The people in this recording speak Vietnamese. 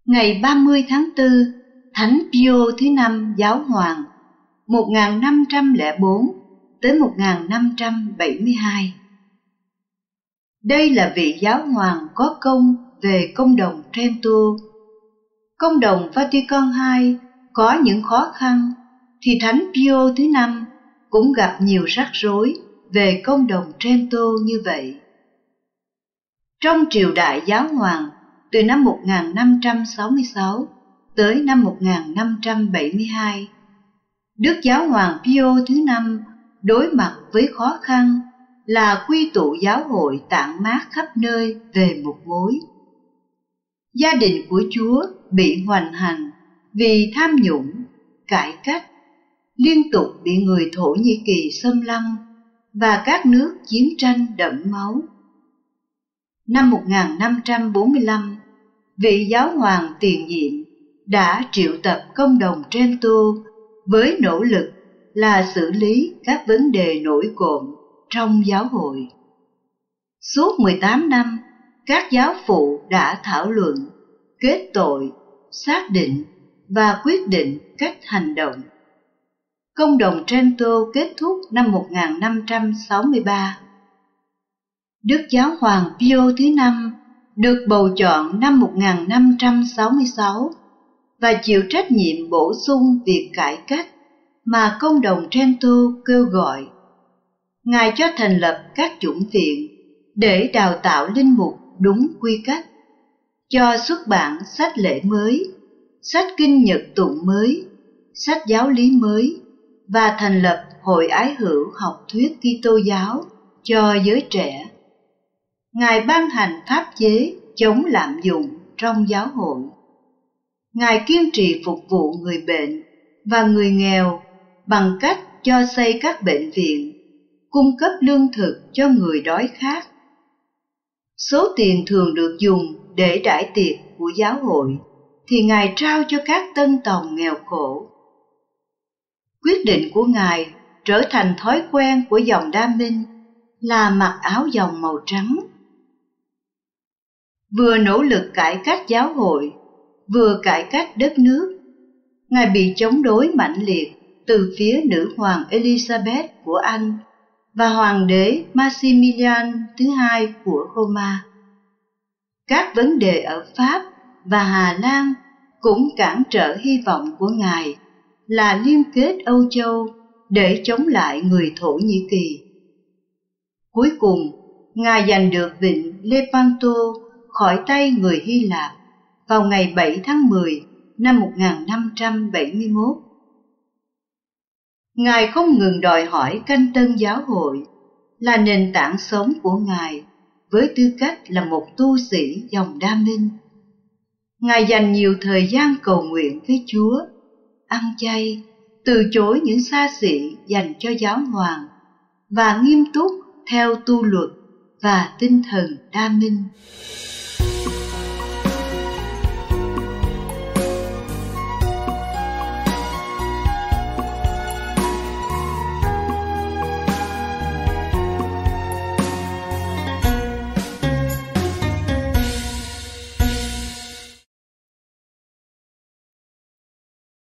Ngày 30 tháng 4, Thánh Pio thứ năm Giáo hoàng 1504 tới 1572. Đây là vị giáo hoàng có công về công đồng Trento. Công đồng Vatican II có những khó khăn, thì Thánh Pio thứ năm cũng gặp nhiều rắc rối về công đồng Trento như vậy. Trong triều đại giáo hoàng từ năm 1566 tới năm 1572, Đức Giáo hoàng Pio thứ năm đối mặt với khó khăn là quy tụ giáo hội tản mát khắp nơi về một mối. Gia đình của Chúa bị hoành hành vì tham nhũng, cải cách, liên tục bị người Thổ Nhĩ Kỳ xâm lăng và các nước chiến tranh đẫm máu. Năm 1545, vị giáo hoàng tiền nhiệm đã triệu tập công đồng Trento với nỗ lực là xử lý các vấn đề nổi cộm trong giáo hội. Suốt 18 năm, các giáo phụ đã thảo luận, kết tội, xác định và quyết định cách hành động. Công đồng Trento kết thúc năm 1563. Đức Giáo hoàng Pio thứ năm được bầu chọn năm 1566 và chịu trách nhiệm bổ sung việc cải cách mà công đồng Trento kêu gọi. Ngài cho thành lập các chủng viện để đào tạo linh mục đúng quy cách, cho xuất bản sách lễ mới, sách kinh nhật tụng mới, sách giáo lý mới và thành lập hội ái hữu học thuyết Kitô giáo cho giới trẻ. Ngài ban hành pháp chế chống lạm dụng trong giáo hội. Ngài kiên trì phục vụ người bệnh và người nghèo bằng cách cho xây các bệnh viện, cung cấp lương thực cho người đói khát. Số tiền thường được dùng để đãi tiệc của giáo hội thì Ngài trao cho các tân tòng nghèo khổ. Quyết định của Ngài trở thành thói quen của dòng Đa Minh là mặc áo dòng màu trắng. Vừa nỗ lực cải cách giáo hội, vừa cải cách đất nước, Ngài bị chống đối mãnh liệt từ phía nữ hoàng Elizabeth của Anh và hoàng đế Maximilian thứ hai của Roma. Các vấn đề ở Pháp và Hà Lan cũng cản trở hy vọng của Ngài là liên kết Âu Châu để chống lại người Thổ Nhĩ Kỳ. Cuối cùng, Ngài giành được vịnh Lepanto khỏi tay người Hy Lạp vào ngày 7 tháng 10 năm 1571. Ngài không ngừng đòi hỏi canh tân giáo hội là nền tảng sống của Ngài với tư cách là một tu sĩ dòng Đa Minh. Ngài dành nhiều thời gian cầu nguyện với Chúa, ăn chay, từ chối những xa xỉ dành cho giáo hoàng và nghiêm túc theo tu luật và tinh thần Đa Minh.